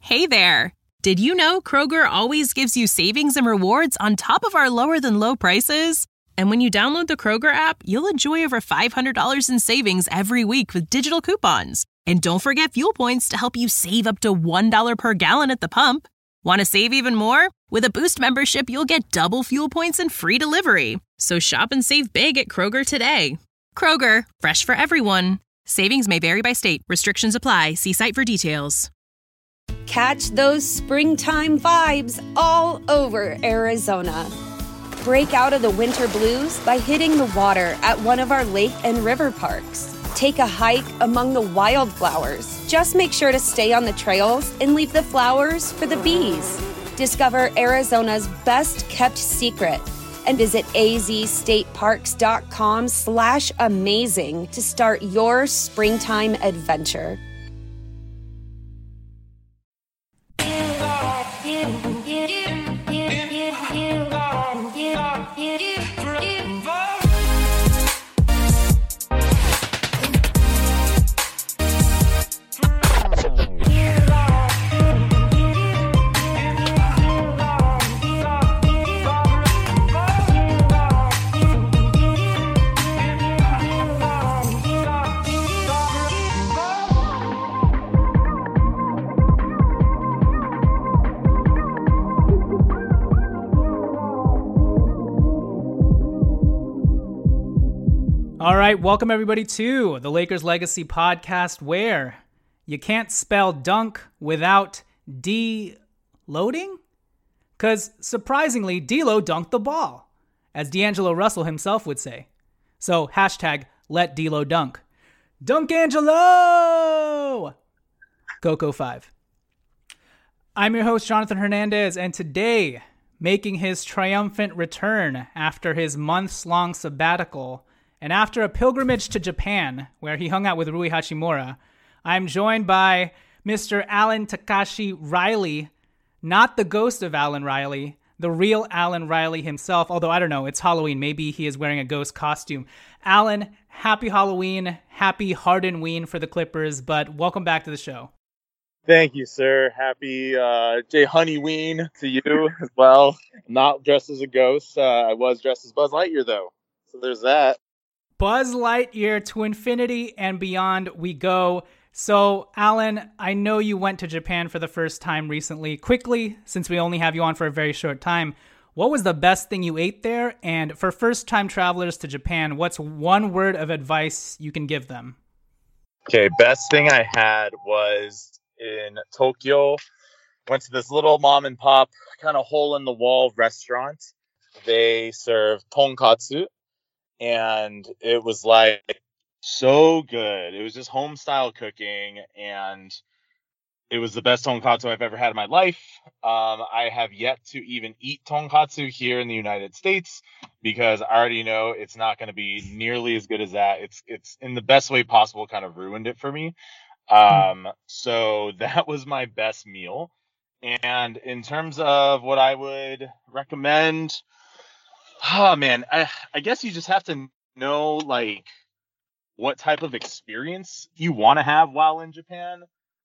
Hey there! Did you know Kroger always gives you savings and rewards on top of our lower-than-low prices? And when you download the Kroger app, you'll enjoy over $500 in savings every week with digital coupons. And don't forget fuel points to help you save up to $1 per gallon at the pump. Want to save even more? With a Boost membership, you'll get double fuel points and free delivery. So shop and save big at Kroger today. Kroger, fresh for everyone. Savings may vary by state. Restrictions apply. See site for details. Catch those springtime vibes all over Arizona. Break out of the winter blues by hitting the water at one of our lake and river parks. Take a hike among the wildflowers. Just make sure to stay on the trails and leave the flowers for the bees. Discover Arizona's best-kept secret and visit azstateparks.com/amazing to start your springtime adventure. All right, welcome everybody to the Lakers Legacy Podcast, where you can't spell dunk without D-loading? Because surprisingly, D-Lo dunked the ball, as D'Angelo Russell himself would say. So hashtag let D-Lo dunk. Dunkangelo! Coco5. I'm your host, Jonathan Hernandez, and today, making his triumphant return after his months-long sabbatical, and after a pilgrimage to Japan, where he hung out with Rui Hachimura, I'm joined by Mr. Alan Takashi Riley, not the ghost of Alan Riley, the real Alan Riley himself, although I don't know, it's Halloween, maybe he is wearing a ghost costume. Alan, happy Halloween, happy Hardenween for the Clippers, but welcome back to the show. Thank you, sir. Happy Jay Honeyween to you as well. Not dressed as a ghost. I was dressed as Buzz Lightyear, though, so there's that. Buzz Lightyear to infinity and beyond we go. So, Alan, I know you went to Japan for the first time recently. Quickly, since we only have you on for a very short time, what was the best thing you ate there? And for first-time travelers to Japan, what's one word of advice you can give them? Okay, best thing I had was in Tokyo. Went to this little mom and pop kind of hole-in-the-wall restaurant. They serve tonkatsu. And it was like so good. It was just home style cooking, and it was the best tonkatsu I've ever had in my life. I have yet to even eat tonkatsu here in the United States because I already know it's not going to be nearly as good as that. It's in the best way possible kind of ruined it for me. So that was my best meal. And in terms of what I would recommend, oh man, I guess you just have to know like what type of experience you want to have while in Japan.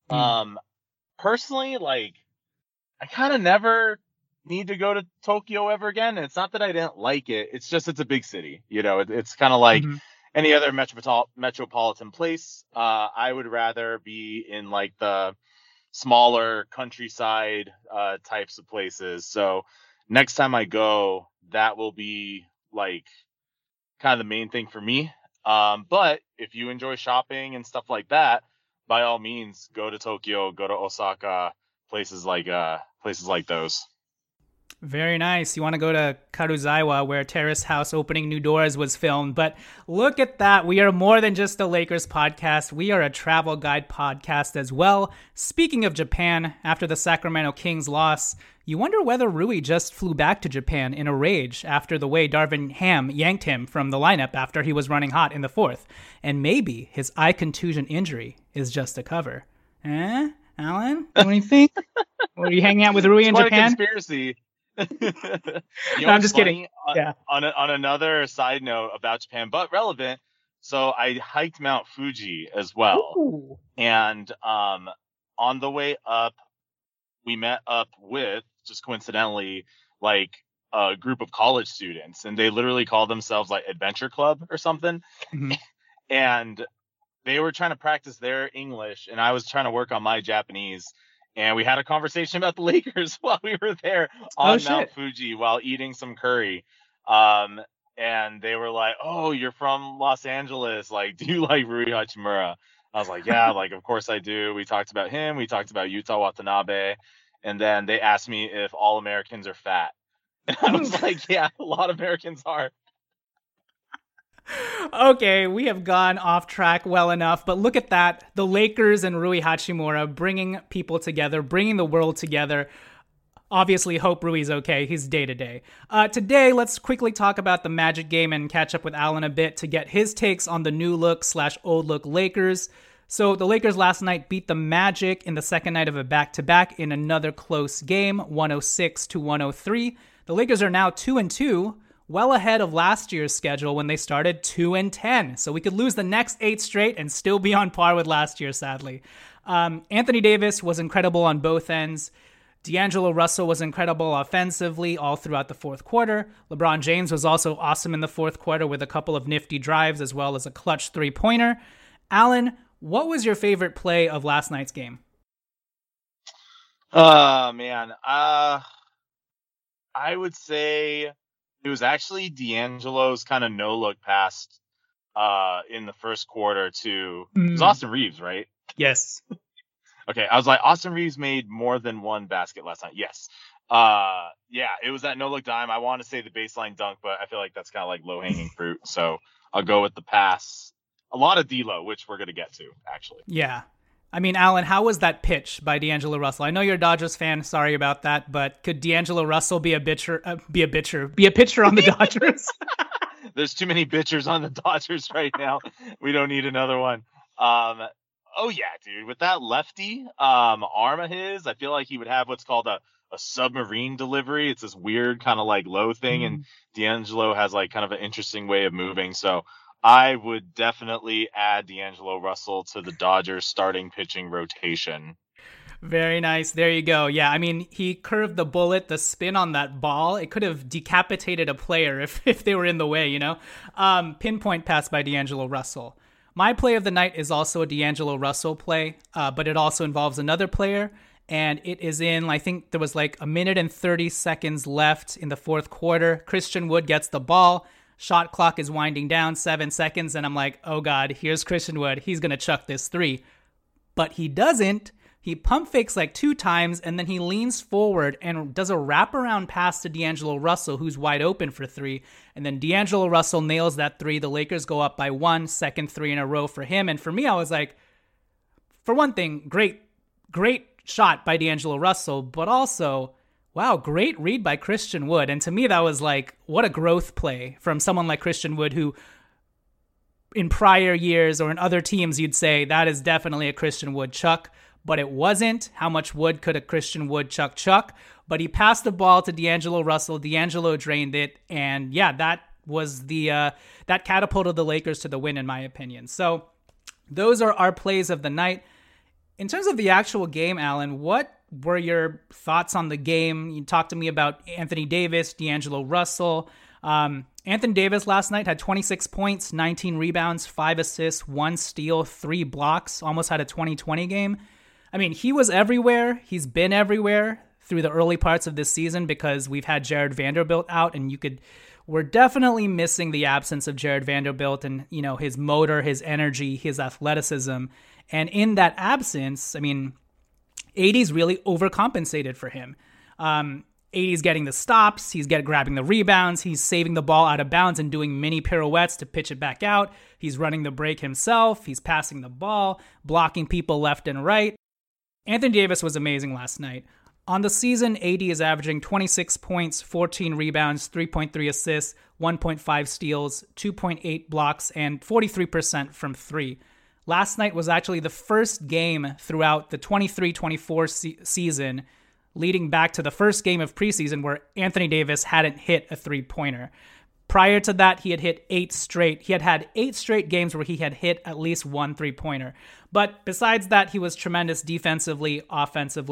Personally, like I kind of never need to go to Tokyo ever again. And it's not that I didn't like it. It's just it's a big city. You know, it's kind of like any other metropolitan place. I would rather be in like the smaller countryside types of places. So next time I go, that will be like kind of the main thing for me. But if you enjoy shopping and stuff like that, by all means, go to Tokyo, go to Osaka, places like those. Very nice. You want to go to Karuizawa, where Terrace House Opening New Doors was filmed. But look at that. We are more than just a Lakers podcast. We are a travel guide podcast as well. Speaking of Japan, after the Sacramento Kings loss, you wonder whether Rui just flew back to Japan in a rage after the way Darvin Ham yanked him from the lineup after he was running hot in the fourth. And maybe his eye contusion injury is just a cover. Alan? What do you think? Were you hanging out with Rui in Japan? A conspiracy. No, I'm just kidding. Yeah. On another side note about Japan, but relevant. So I hiked Mount Fuji as well. Ooh. And on the way up, we met up with, just coincidentally, like a group of college students, and they literally call themselves like Adventure Club or something. Mm-hmm. And they were trying to practice their English, and I was trying to work on my Japanese. And we had a conversation about the Lakers while we were there on Mount Fuji while eating some curry. And they were like, "Oh, you're from Los Angeles. Like, do you like Rui Hachimura?" I was like, "Yeah, like, of course I do." We talked about him. We talked about Yuta Watanabe. And then they asked me if all Americans are fat. And I was like, yeah, a lot of Americans are. Okay, we have gone off track well enough, but look at that. The Lakers and Rui Hachimura bringing people together, bringing the world together. Obviously, hope Rui's okay. He's day-to-day. Today, let's quickly talk about the Magic game and catch up with Alan a bit to get his takes on the new look/old look Lakers. So the Lakers last night beat the Magic in the second night of a back-to-back in another close game, 106-103. The Lakers are now 2-2. Well ahead of last year's schedule when they started 2-10. So we could lose the next 8 straight and still be on par with last year, sadly. Anthony Davis was incredible on both ends. D'Angelo Russell was incredible offensively all throughout the fourth quarter. LeBron James was also awesome in the fourth quarter with a couple of nifty drives as well as a clutch three-pointer. Alan, what was your favorite play of last night's game? Man. I would say it was actually D'Angelo's kind of no-look pass in the first quarter to it was Austin Reeves, right? Yes. Okay, I was like, Austin Reeves made more than one basket last night. Yes. Yeah, it was that no-look dime. I want to say the baseline dunk, but I feel like that's kind of like low-hanging fruit. So I'll go with the pass. A lot of D-Lo, which we're going to get to, actually. Yeah. I mean, Alan, how was that pitch by D'Angelo Russell? I know you're a Dodgers fan. Sorry about that, but could D'Angelo Russell be a pitcher on the Dodgers? There's too many pitchers on the Dodgers right now. We don't need another one. Oh yeah, dude, with that lefty arm of his, I feel like he would have what's called a submarine delivery. It's this weird kind of like low thing, and D'Angelo has like kind of an interesting way of moving. So I would definitely add D'Angelo Russell to the Dodgers starting pitching rotation. Very nice. There you go. Yeah, I mean, he curved the bullet, the spin on that ball. It could have decapitated a player if they were in the way, you know? Pinpoint pass by D'Angelo Russell. My play of the night is also a D'Angelo Russell play, but it also involves another player, and it is in, I think there was like 1 minute and 30 seconds left in the fourth quarter. Christian Wood gets the ball. Shot clock is winding down, 7 seconds, and I'm like, oh God, here's Christian Wood. He's going to chuck this three. But he doesn't. He pump fakes like 2 times, and then he leans forward and does a wraparound pass to D'Angelo Russell, who's wide open for 3. And then D'Angelo Russell nails that 3. The Lakers go up by 1, second 3 in a row for him. And for me, I was like, for one thing, great shot by D'Angelo Russell, but also, wow, great read by Christian Wood. And to me, that was like, what a growth play from someone like Christian Wood, who in prior years or in other teams, you'd say that is definitely a Christian Wood chuck. But it wasn't. How much wood could a Christian Wood chuck? But he passed the ball to D'Angelo Russell. D'Angelo drained it. And yeah, that was that catapulted the Lakers to the win, in my opinion. So those are our plays of the night. In terms of the actual game, Alan, what were your thoughts on the game? You talked to me about Anthony Davis, D'Angelo Russell. Anthony Davis last night had 26 points, 19 rebounds, 5 assists, 1 steal, 3 blocks, almost had a 20-20 game. I mean, he was everywhere. He's been everywhere through the early parts of this season because we've had Jared Vanderbilt out, and we're definitely missing the absence of Jared Vanderbilt and, you know, his motor, his energy, his athleticism. And in that absence, I mean, AD's really overcompensated for him. AD's getting the stops, he's grabbing the rebounds, he's saving the ball out of bounds and doing mini pirouettes to pitch it back out. He's running the break himself, he's passing the ball, blocking people left and right. Anthony Davis was amazing last night. On the season, AD is averaging 26 points, 14 rebounds, 3.3 assists, 1.5 steals, 2.8 blocks, and 43% from 3. Last night was actually the first game throughout the 23-24 season leading back to the first game of preseason where Anthony Davis hadn't hit a three-pointer. Prior to that, he had hit 8 straight. He had 8 straight games where he had hit at least 1 three-pointer. But besides that, he was tremendous defensively, offensively.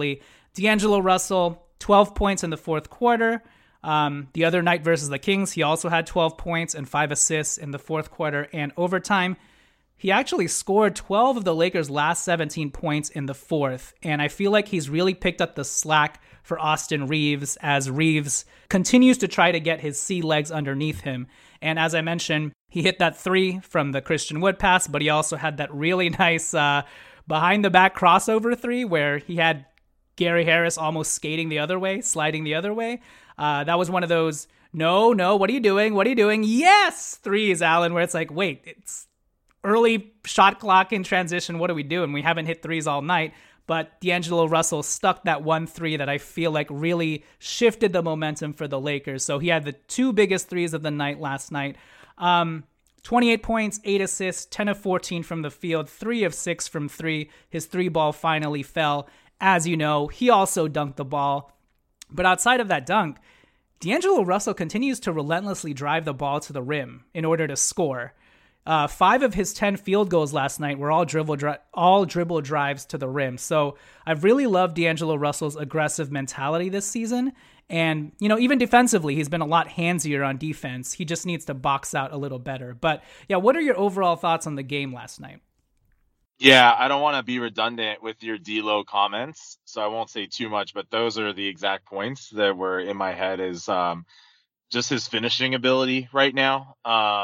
D'Angelo Russell, 12 points in the fourth quarter. The other night versus the Kings, he also had 12 points and 5 assists in the fourth quarter and overtime. He actually scored 12 of the Lakers' last 17 points in the fourth, and I feel like he's really picked up the slack for Austin Reeves as Reeves continues to try to get his sea legs underneath him. And as I mentioned, he hit that 3 from the Christian Wood pass, but he also had that really nice behind-the-back crossover 3 where he had Gary Harris almost skating the other way, sliding the other way. That was one of those, no, what are you doing? What are you doing? Yes! Threes, Alan, where it's like, wait, it's early shot clock in transition. What are we doing? We haven't hit threes all night. But D'Angelo Russell stuck that 1-3 that I feel like really shifted the momentum for the Lakers. So he had the 2 biggest threes of the night last night. 28 points, 8 assists, 10 of 14 from the field, 3 of 6 from 3. His 3-ball finally fell. As you know, he also dunked the ball. But outside of that dunk, D'Angelo Russell continues to relentlessly drive the ball to the rim in order to score. 5 of his 10 field goals last night were all dribble drives to the rim. So I've really loved D'Angelo Russell's aggressive mentality this season. And, even defensively, he's been a lot handsier on defense. He just needs to box out a little better. But yeah, what are your overall thoughts on the game last night? Yeah, I don't want to be redundant with your D'Lo comments, so I won't say too much, but those are the exact points that were in my head is just his finishing ability right now.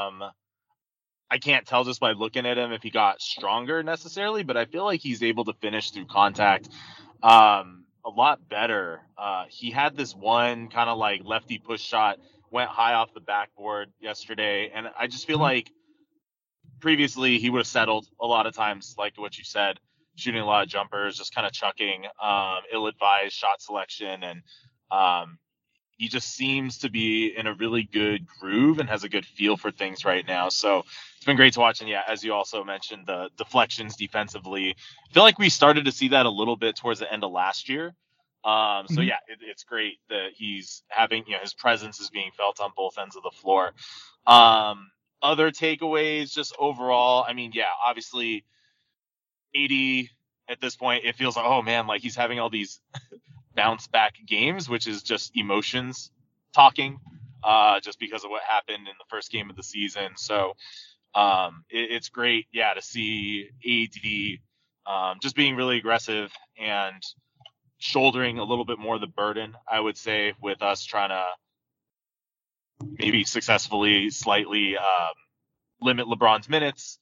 I can't tell just by looking at him if he got stronger necessarily, but I feel like he's able to finish through contact a lot better. He had this one kind of like lefty push shot, went high off the backboard yesterday, and I just feel like previously he would have settled a lot of times, like what you said, shooting a lot of jumpers, just kind of chucking, ill-advised shot selection, and he just seems to be in a really good groove and has a good feel for things right now. So it's been great to watch. And yeah, as you also mentioned, the deflections defensively, I feel like we started to see that a little bit towards the end of last year. So yeah, it's great that he's having, his presence is being felt on both ends of the floor. Other takeaways, just overall, I mean, yeah, obviously AD at this point, it feels like, oh man, like he's having all these bounce back games, which is just emotions talking, just because of what happened in the first game of the season. So it's great, yeah, to see AD just being really aggressive and shouldering a little bit more of the burden, I would say, with us trying to maybe successfully slightly limit LeBron's minutes.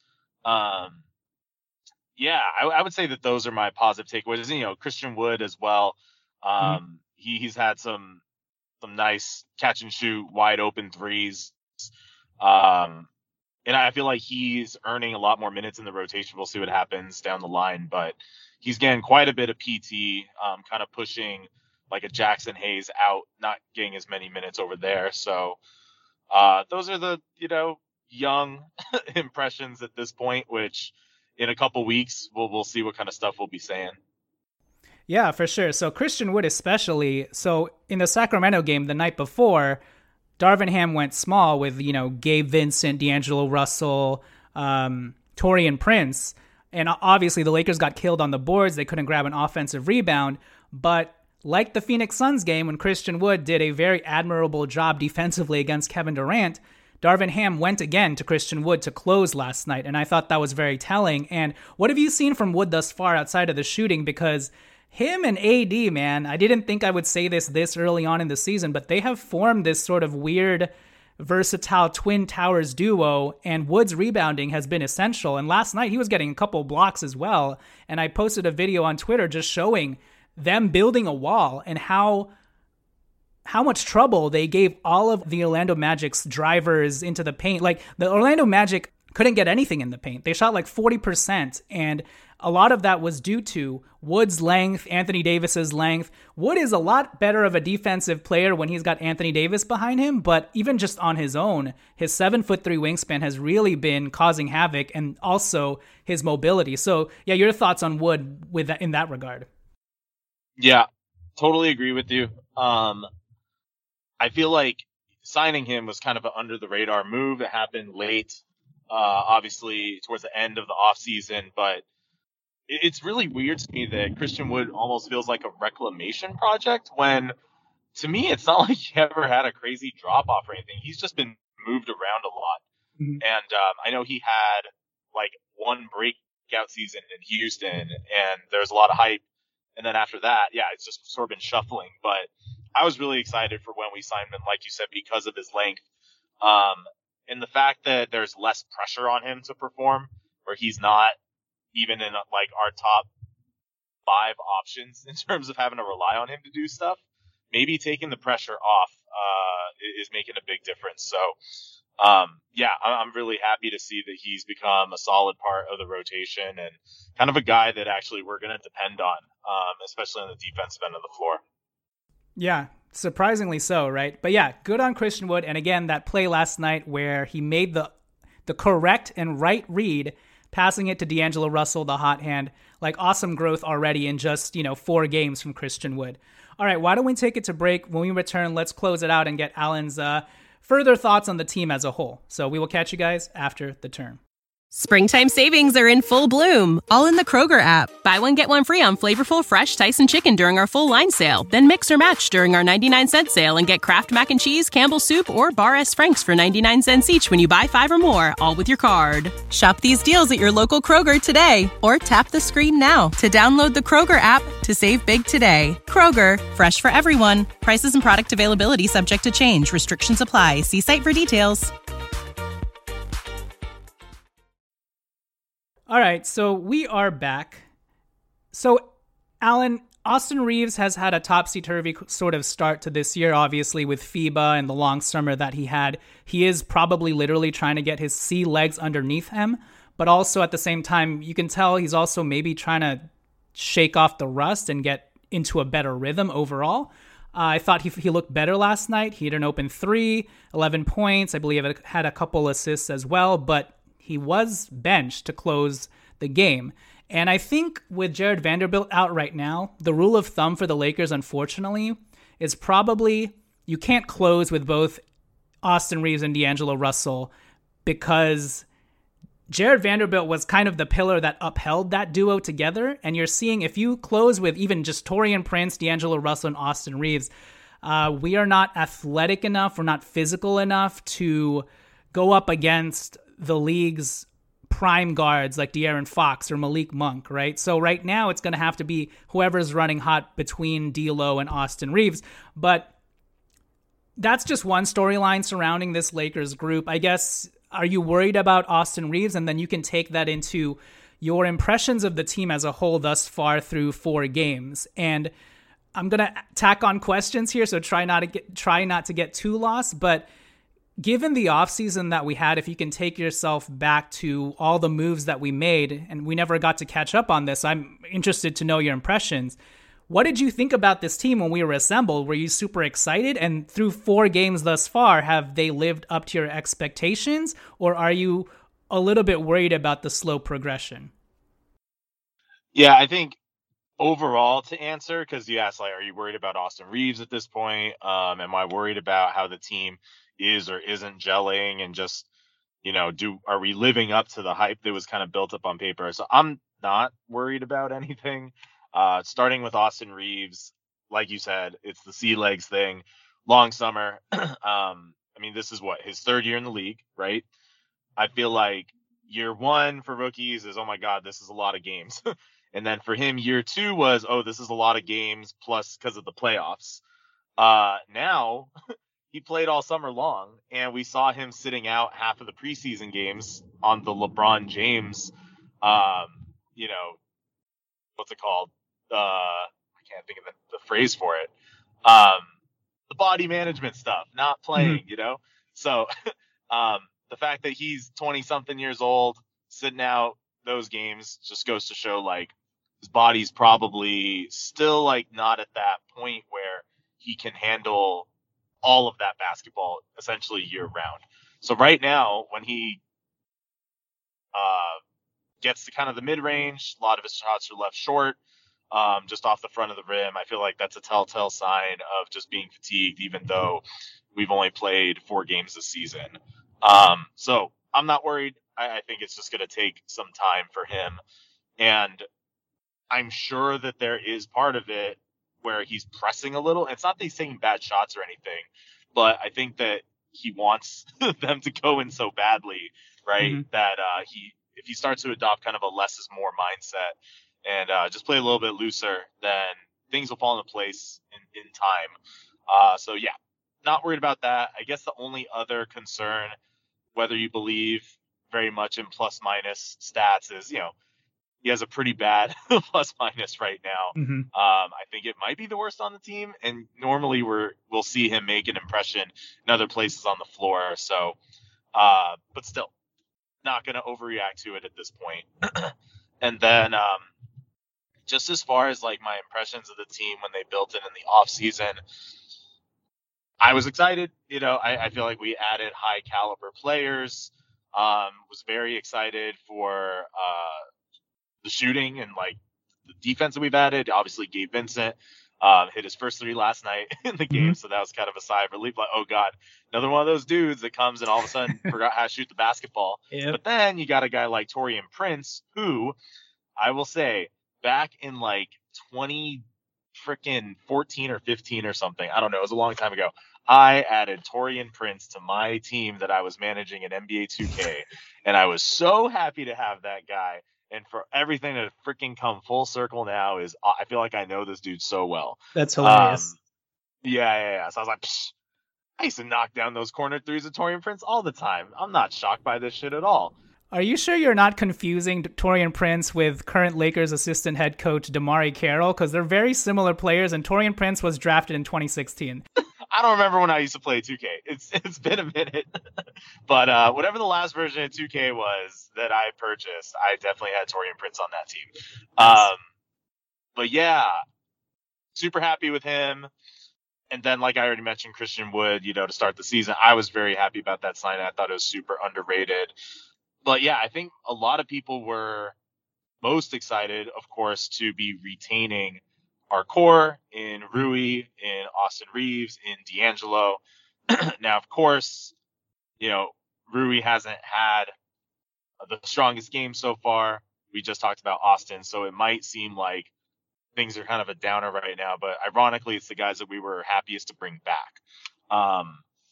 Yeah, I would say that those are my positive takeaways. Christian Wood as well. He's had some nice catch and shoot wide open threes. And I feel like he's earning a lot more minutes in the rotation. We'll see what happens down the line, but he's getting quite a bit of PT, kind of pushing like a Jackson Hayes out, not getting as many minutes over there. So those are the, young impressions at this point, which in a couple weeks, we'll see what kind of stuff we'll be saying. Yeah, for sure. So Christian Wood especially. So in the Sacramento game the night before, Darvin Ham went small with, Gabe Vincent, D'Angelo Russell, Taurean Prince. And obviously the Lakers got killed on the boards. They couldn't grab an offensive rebound. But like the Phoenix Suns game when Christian Wood did a very admirable job defensively against Kevin Durant, Darvin Ham went again to Christian Wood to close last night. And I thought that was very telling. And what have you seen from Wood thus far outside of the shooting? Because him and AD, man, I didn't think I would say this early on in the season, but they have formed this sort of weird, versatile Twin Towers duo, and Wood's rebounding has been essential. And last night he was getting a couple blocks as well. And I posted a video on Twitter just showing them building a wall and how much trouble they gave all of the Orlando Magic's drivers into the paint. Like, the Orlando Magic couldn't get anything in the paint. They shot like 40%, and a lot of that was due to Wood's length, Anthony Davis's length. Wood is a lot better of a defensive player when he's got Anthony Davis behind him, but even just on his own, his 7'3" wingspan has really been causing havoc, and also his mobility. So, yeah, your thoughts on Wood with that, in that regard? Yeah, totally agree with you. I feel like signing him was kind of an under the radar move. It happened late, obviously towards the end of the offseason, but it's really weird to me that Christian Wood almost feels like a reclamation project when, to me, it's not like he ever had a crazy drop off or anything. He's just been moved around a lot. Mhm. And I know he had like one breakout season in Houston, and there's a lot of hype. And then after that, yeah, it's just sort of been shuffling. But I was really excited for when we signed him, like you said, because of his length. And the fact that there's less pressure on him to perform, where he's not even in like our top 5 options in terms of having to rely on him to do stuff. Maybe taking the pressure off is making a big difference. So, yeah, I'm really happy to see that he's become a solid part of the rotation and kind of a guy that actually we're going to depend on, especially on the defensive end of the floor. Yeah, surprisingly so, right? But yeah, good on Christian Wood. And again, that play last night where he made the correct and right read, passing it to D'Angelo Russell, the hot hand, like awesome growth already in just, 4 games from Christian Wood. All right, why don't we take it to break? When we return, let's close it out and get Alan's further thoughts on the team as a whole. So we will catch you guys after the turn. Springtime savings are in full bloom, all in the Kroger app. Buy one, get one free on flavorful, fresh Tyson chicken during our full line sale. Then mix or match during our 99-cent sale and get Kraft Mac and Cheese, Campbell's Soup, or Bar S. Franks for 99 cents each when you buy 5 or more, all with your card. Shop these deals at your local Kroger today, or tap the screen now to download the Kroger app to save big today. Kroger, fresh for everyone. Prices and product availability subject to change. Restrictions apply. See site for details. All right, so we are back. So, Alan, Austin Reaves has had a topsy-turvy sort of start to this year, obviously, with FIBA and the long summer that he had. He is probably literally trying to get his sea legs underneath him, but also at the same time, you can tell he's also maybe trying to shake off the rust and get into a better rhythm overall. I thought he looked better last night. He had an open 3, 11 points. I believe it had a couple assists as well, but he was benched to close the game. And I think with Jared Vanderbilt out right now, the rule of thumb for the Lakers, unfortunately, is probably you can't close with both Austin Reaves and D'Angelo Russell, because Jared Vanderbilt was kind of the pillar that upheld that duo together. And you're seeing if you close with even just Taurean Prince, D'Angelo Russell, and Austin Reaves, we are not athletic enough, we're not physical enough to go up against the league's prime guards like De'Aaron Fox or Malik Monk, right? So right now it's going to have to be whoever's running hot between D'Lo and Austin Reaves. But that's just one storyline surrounding this Lakers group. I guess, are you worried about Austin Reaves? And then you can take that into your impressions of the team as a whole thus far through 4 games. And I'm going to tack on questions here, so try not to get too lost, but given the offseason that we had, if you can take yourself back to all the moves that we made, and we never got to catch up on this, I'm interested to know your impressions. What did you think about this team when we were assembled? Were you super excited? And through 4 games thus far, have they lived up to your expectations? Or are you a little bit worried about the slow progression? Yeah, I think overall, to answer, because you asked, like, are you worried about Austin Reaves at this point? Am I worried about how the team is or isn't gelling, and just, are we living up to the hype that was kind of built up on paper? So I'm not worried about anything. Starting with Austin Reaves, like you said, it's the sea legs thing, long summer. This is his 3rd year in the league, right? I feel like year 1 for rookies is, oh my God, this is a lot of games. And then for him, year 2 was, oh, this is a lot of games plus because of the playoffs. Now he played all summer long, and we saw him sitting out half of the preseason games on the LeBron James, what's it called? I can't think of the phrase for it. The body management stuff, not playing, So the fact that he's 20-something years old, sitting out those games just goes to show, like, his body's probably still, like, not at that point where he can handle all of that basketball essentially year round. So right now, when he gets to kind of the mid-range, a lot of his shots are left short, just off the front of the rim. I feel like that's a telltale sign of just being fatigued, even though we've only played 4 games this season. So I'm not worried. I think it's just going to take some time for him. And I'm sure that there is part of it where he's pressing a little. It's not that he's taking bad shots or anything, but I think that he wants them to go in so badly, right? Mm-hmm. That if he starts to adopt kind of a less is more mindset and just play a little bit looser, then things will fall into place in time. So yeah, not worried about that. I guess the only other concern, whether you believe very much in plus minus stats, is, he has a pretty bad plus minus right now. Mm-hmm. I think it might be the worst on the team, and normally we'll see him make an impression in other places on the floor. So, but still, not going to overreact to it at this point. And then, just as far as like my impressions of the team when they built it in the off season, I was excited. I feel like we added high caliber players. Was very excited for the shooting and like the defense that we've added. Obviously, Gabe Vincent hit his first 3 last night in the game, so that was kind of a sigh of relief. Like, oh god, another one of those dudes that comes and all of a sudden forgot how to shoot the basketball. Yep. But then you got a guy like Taurean Prince, who I will say back in like 2014 or 15 or something, I don't know, it was a long time ago, I added Taurean Prince to my team that I was managing in NBA 2K, and I was so happy to have that guy. And for everything to freaking come full circle now is, I feel like I know this dude so well. That's hilarious. Yeah. So I was like, I used to knock down those corner threes of Taurean Prince all the time. I'm not shocked by this shit at all. Are you sure you're not confusing Taurean Prince with current Lakers assistant head coach DeMarre Carroll? Because they're very similar players, and Taurean Prince was drafted in 2016. I don't remember when I used to play 2K. It's been a minute. But whatever the last version of 2K was that I purchased, I definitely had Taurean Prince on that team. Nice. But yeah, super happy with him. And then, like I already mentioned, Christian Wood, to start the season, I was very happy about that sign. I thought it was super underrated. But yeah, I think a lot of people were most excited, of course, to be retaining our core in Rui, in Austin Reeves, in D'Angelo. Now, of course, Rui hasn't had the strongest game so far. We just talked about Austin, so it might seem like things are kind of a downer right now, but ironically, it's the guys that we were happiest to bring back.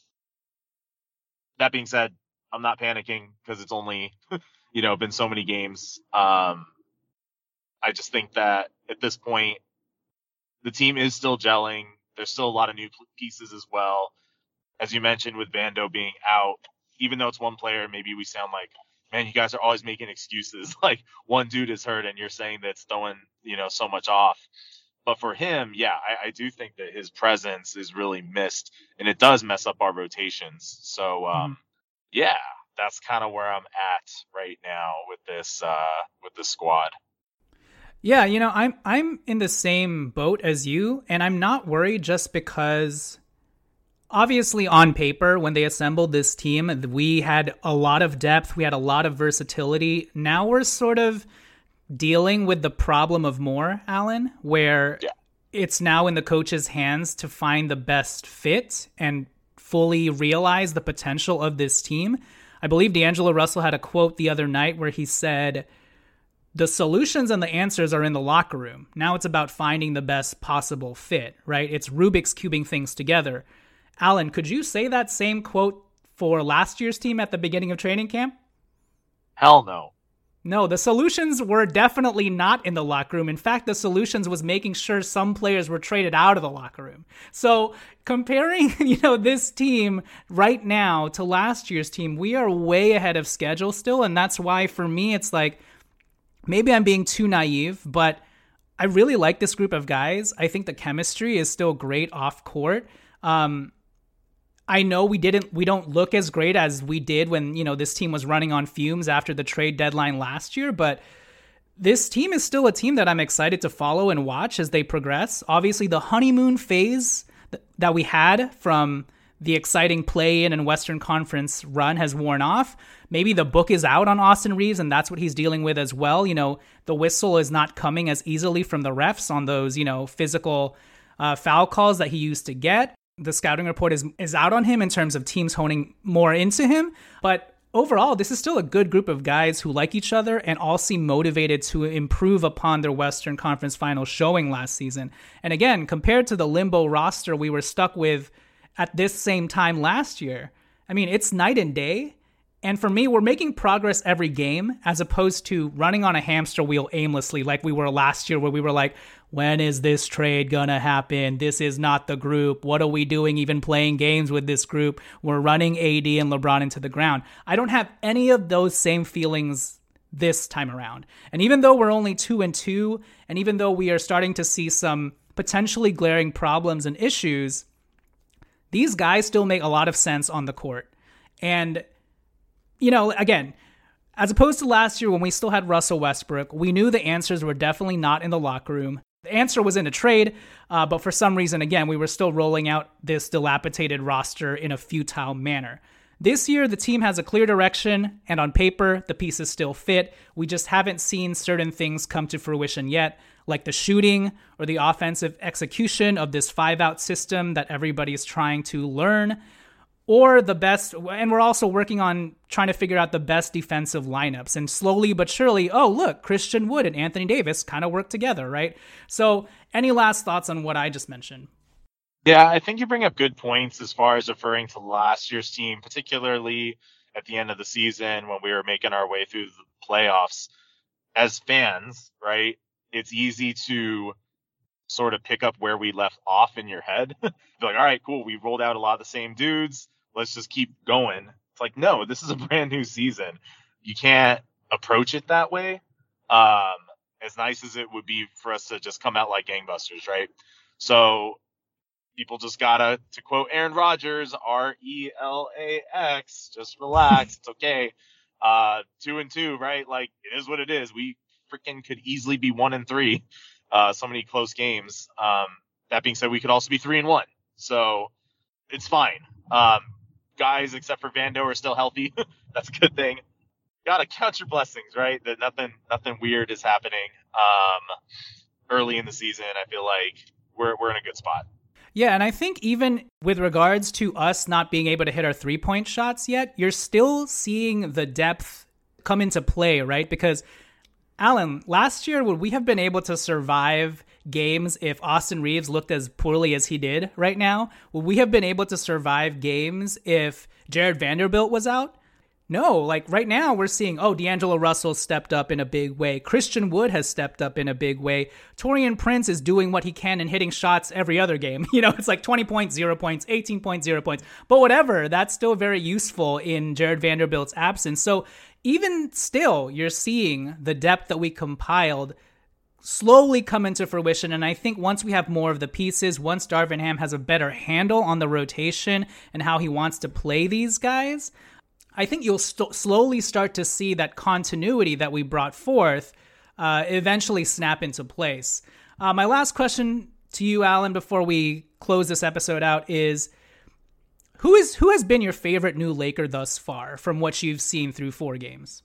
That being said, I'm not panicking because it's only, been so many games. I just think that at this point, the team is still gelling. There's still a lot of new pieces as well. As you mentioned, with Vando being out, even though it's one player, maybe we sound like, man, you guys are always making excuses. Like one dude is hurt and you're saying that's throwing, so much off. But for him, yeah, I do think that his presence is really missed, and it does mess up our rotations. So, yeah, that's kind of where I'm at right now with this squad. Yeah, I'm in the same boat as you, and I'm not worried just because obviously on paper, when they assembled this team, we had a lot of depth, we had a lot of versatility. Now we're sort of dealing with the problem of more, Alan, where it's now in the coach's hands to find the best fit and fully realize the potential of this team. I believe D'Angelo Russell had a quote the other night where he said, the solutions and the answers are in the locker room. Now it's about finding the best possible fit, right? It's Rubik's cubing things together. Alan, could you say that same quote for last year's team at the beginning of training camp? Hell no. No, the solutions were definitely not in the locker room. In fact, the solutions was making sure some players were traded out of the locker room. So comparing, this team right now to last year's team, we are way ahead of schedule still. And that's why for me, it's like, maybe I'm being too naive, but I really like this group of guys. I think the chemistry is still great off court. I know we don't look as great as we did when, this team was running on fumes after the trade deadline last year, but this team is still a team that I'm excited to follow and watch as they progress. Obviously, the honeymoon phase that we had from the exciting play-in and Western Conference run has worn off. Maybe the book is out on Austin Reeves, and that's what he's dealing with as well. The whistle is not coming as easily from the refs on those, physical foul calls that he used to get. The scouting report is out on him in terms of teams honing more into him. But overall, this is still a good group of guys who like each other and all seem motivated to improve upon their Western Conference Finals showing last season. And again, compared to the limbo roster we were stuck with at this same time last year, I mean, it's night and day. And for me, we're making progress every game as opposed to running on a hamster wheel aimlessly like we were last year, where we were like, when is this trade gonna happen? This is not the group. What are we doing even playing games with this group? We're running AD and LeBron into the ground. I don't have any of those same feelings this time around. And even though we're only 2-2, and even though we are starting to see some potentially glaring problems and issues, these guys still make a lot of sense on the court. And you know, again, as opposed to last year when we still had Russell Westbrook, we knew the answers were definitely not in the locker room. The answer was in a trade, but for some reason, again, we were still rolling out this dilapidated roster in a futile manner. This year, the team has a clear direction, and on paper, the pieces still fit. We just haven't seen certain things come to fruition yet, like the shooting or the offensive execution of this 5-out system that everybody's trying to learn. Or the best, and we're also working on trying to figure out the best defensive lineups. And slowly but surely, oh, look, Christian Wood and Anthony Davis kind of work together, right? So any last thoughts on what I just mentioned? Yeah, I think you bring up good points as far as referring to last year's team, particularly at the end of the season when we were making our way through the playoffs. As fans, right, it's easy to sort of pick up where we left off in your head. Be like, all right, cool, we rolled out a lot of the same dudes. Let's just keep going. It's like, no, this is a brand new season. You can't approach it that way. As nice as it would be for us to just come out like gangbusters, right? So people just gotta, to quote Aaron Rodgers, RELAX, just relax. It's okay. 2-2, right? Like, it is what it is. We freaking could easily be 1-3. So many close games. That being said, we could also be 3-1. So it's fine. Guys, except for Vando, are still healthy. That's a good thing. Gotta count your blessings, right? That nothing weird is happening. Early in the season, I feel like we're in a good spot. Yeah, and I think even with regards to us not being able to hit our 3-point shots yet, you're still seeing the depth come into play, right? Because Alan, last year, would we have been able to survive games if Austin Reeves looked as poorly as he did right now? Would we have been able to survive games if Jared Vanderbilt was out? No, like right now we're seeing, D'Angelo Russell stepped up in a big way. Christian Wood has stepped up in a big way. Taurean Prince is doing what he can and hitting shots every other game. You know, it's like 20 points, 0 points, 18 points, 0 points. But whatever, that's still very useful in Jared Vanderbilt's absence. So even still, you're seeing the depth that we compiled slowly come into fruition. And I think once we have more of the pieces, once Darvin Ham has a better handle on the rotation and how he wants to play these guys, I think you'll slowly start to see that continuity that we brought forth eventually snap into place. My last question to you, Alan, before we close this episode out is, who has been your favorite new Laker thus far from what you've seen through 4 games?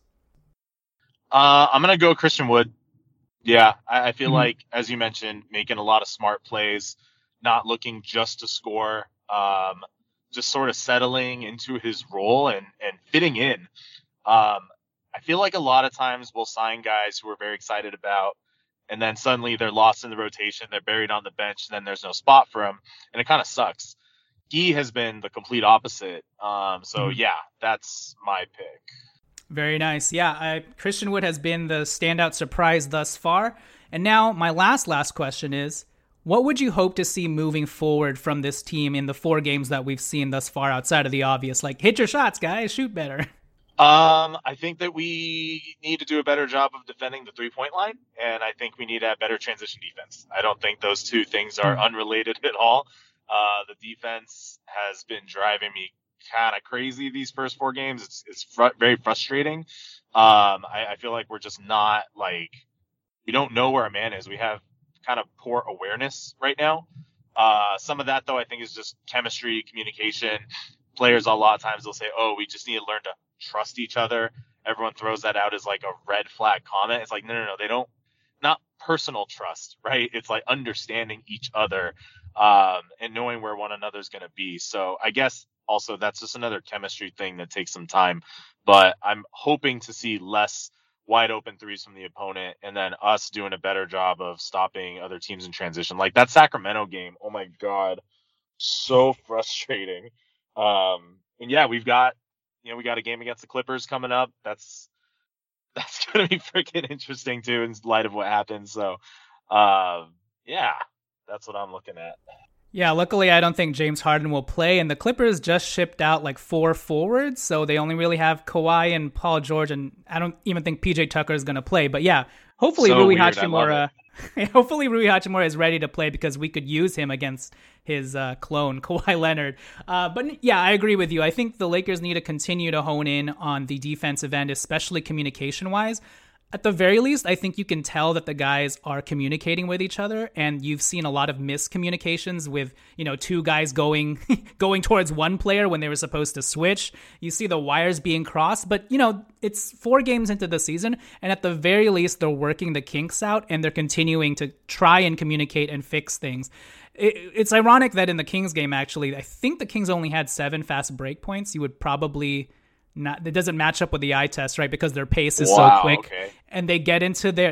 I'm going to go Christian Wood. Yeah, I feel like, as you mentioned, making a lot of smart plays, not looking just to score, just sort of settling into his role and fitting in. I feel like a lot of times we'll sign guys who we're very excited about, and then suddenly they're lost in the rotation, they're buried on the bench, and then there's no spot for them, and it kind of sucks. He has been the complete opposite. So yeah, that's my pick. Very nice. Yeah, Christian Wood has been the standout surprise thus far. And now my last question is, what would you hope to see moving forward from this team in the 4 games that we've seen thus far outside of the obvious? Like, hit your shots, guys, shoot better. I think that we need to do a better job of defending the 3-point line, and I think we need to have better transition defense. I don't think those two things are unrelated at all. The defense has been driving me kind of crazy these first 4 games. It's very frustrating. I feel like we're just not, like, we don't know where our man is. We have kind of poor awareness right now. Some of that, though, I think is just chemistry, communication. Players a lot of times will say, we just need to learn to trust each other. Everyone throws that out as like a red flag comment. It's like, no, they don't, not personal trust, right? It's like understanding each other and knowing where one another's going to be. So I guess also that's just another chemistry thing that takes some time. But I'm hoping to see less wide open threes from the opponent, and then us doing a better job of stopping other teams in transition. Like that Sacramento game, oh my God, so frustrating. And yeah, we got a game against the Clippers coming up. That's going to be freaking interesting too in light of what happened. So, yeah, that's what I'm looking at. Yeah, luckily I don't think James Harden will play, and the Clippers just shipped out like 4 forwards, so they only really have Kawhi and Paul George, and I don't even think PJ Tucker is going to play. But yeah, hopefully Rui Hachimura is ready to play because we could use him against his clone, Kawhi Leonard. But yeah, I agree with you. I think the Lakers need to continue to hone in on the defensive end, especially communication-wise. At the very least, I think you can tell that the guys are communicating with each other, and you've seen a lot of miscommunications with, two guys going towards one player when they were supposed to switch. You see the wires being crossed, but, it's 4 games into the season, and at the very least, they're working the kinks out, and they're continuing to try and communicate and fix things. It's ironic that in the Kings game, actually, I think the Kings only had 7 fast break points. You would probably... it doesn't match up with the eye test, right? Because their pace is so quick, and they get into their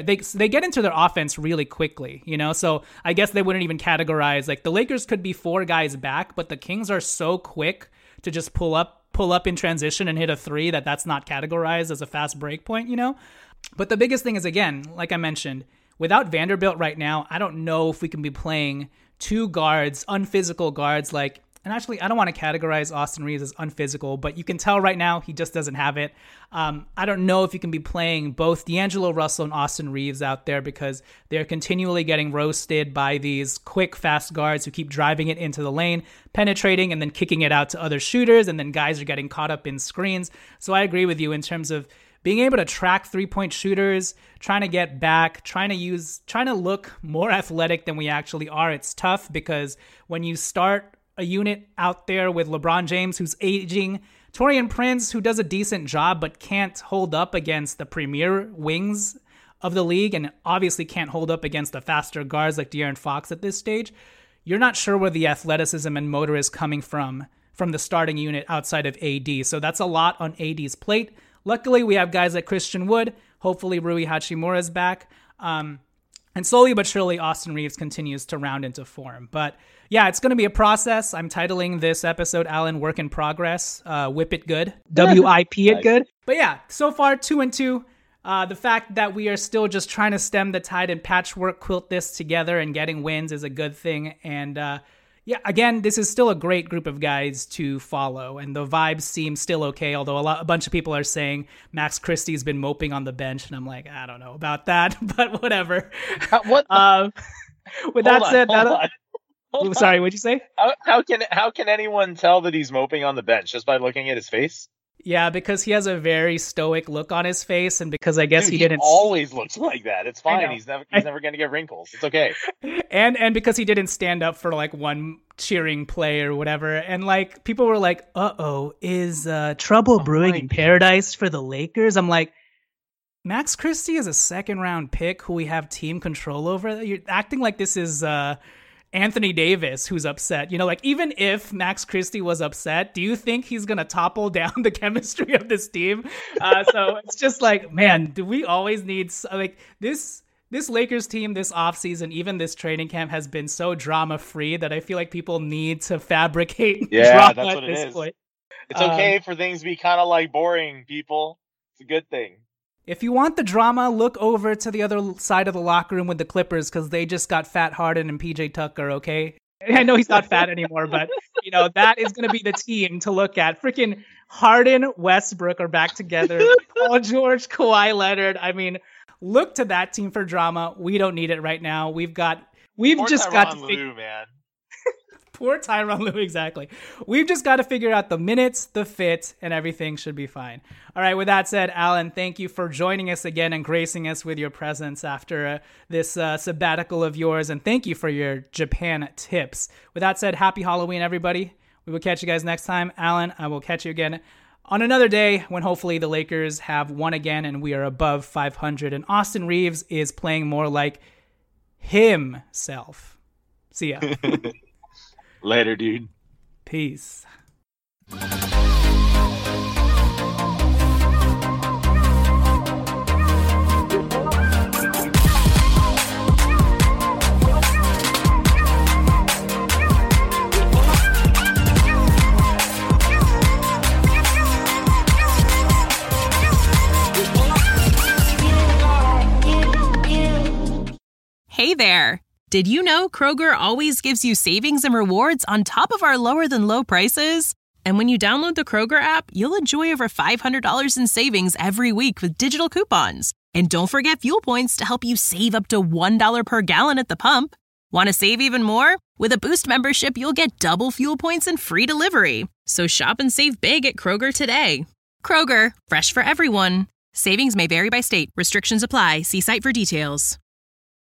offense really quickly, So I guess they wouldn't even categorize, like the Lakers could be 4 guys back, but the Kings are so quick to just pull up in transition and hit a 3 that's not categorized as a fast break point, But the biggest thing is, again, like I mentioned, without Vanderbilt right now, I don't know if we can be playing 2 guards, unphysical guards, and actually, I don't want to categorize Austin Reaves as unphysical, but you can tell right now he just doesn't have it. I don't know if you can be playing both D'Angelo Russell and Austin Reaves out there because they're continually getting roasted by these quick, fast guards who keep driving it into the lane, penetrating, and then kicking it out to other shooters, and then guys are getting caught up in screens. So I agree with you in terms of being able to track 3-point shooters, trying to get back, trying to look more athletic than we actually are. It's tough because when you start a unit out there with LeBron James, who's aging, Taurean Prince, who does a decent job but can't hold up against the premier wings of the league and obviously can't hold up against the faster guards like De'Aaron Fox at this stage, you're not sure where the athleticism and motor is coming from the starting unit outside of AD. So that's a lot on AD's plate. Luckily, we have guys like Christian Wood. Hopefully, Rui Hachimura is back. And slowly but surely, Austin Reaves continues to round into form. But yeah, it's going to be a process. I'm titling this episode, Alan, Work in Progress. Whip it good. WIP it good. But yeah, so far, 2-2. The fact that we are still just trying to stem the tide and patchwork quilt this together and getting wins is a good thing. And yeah, again, this is still a great group of guys to follow. And the vibes seem still okay, although a bunch of people are saying Max Christie's been moping on the bench. And I'm like, I don't know about that, but whatever. What? With that said, sorry, what'd you say? How can anyone tell that he's moping on the bench just by looking at his face? Yeah, because he has a very stoic look on his face, and because I guess he didn't. Always looks like that. It's fine. He's never going to get wrinkles. It's okay. And because he didn't stand up for like one cheering play or whatever, and like people were like, is trouble brewing in paradise for the Lakers? I'm like, Max Christie is a 2nd-round pick who we have team control over. You're acting like this is Anthony Davis who's upset. Like even if Max Christie was upset, do you think he's going to topple down the chemistry of this team? So it's just like, man, do we always need like this Lakers team this offseason, even this training camp has been so drama free that I feel like people need to fabricate drama that's what at this it is. point. It's okay for things to be kind of like boring, people. It's a good thing. If you want the drama, look over to the other side of the locker room with the Clippers because they just got Fat Harden and PJ Tucker, okay? I know he's not fat anymore, but, that is going to be the team to look at. Freaking Harden, Westbrook are back together. Paul George, Kawhi Leonard. I mean, look to that team for drama. We don't need it right now. We've just got to figure... man. Poor Tyronn Lue, exactly. We've just got to figure out the minutes, the fit, and everything should be fine. All right, with that said, Alan, thank you for joining us again and gracing us with your presence after this sabbatical of yours, and thank you for your Japan tips. With that said, happy Halloween, everybody. We will catch you guys next time. Alan, I will catch you again on another day when hopefully the Lakers have won again and we are above 500, and Austin Reaves is playing more like himself. See ya. Later, dude. Peace. Hey there! Did you know Kroger always gives you savings and rewards on top of our lower-than-low prices? And when you download the Kroger app, you'll enjoy over $500 in savings every week with digital coupons. And don't forget fuel points to help you save up to $1 per gallon at the pump. Want to save even more? With a Boost membership, you'll get double fuel points and free delivery. So shop and save big at Kroger today. Kroger, fresh for everyone. Savings may vary by state. Restrictions apply. See site for details.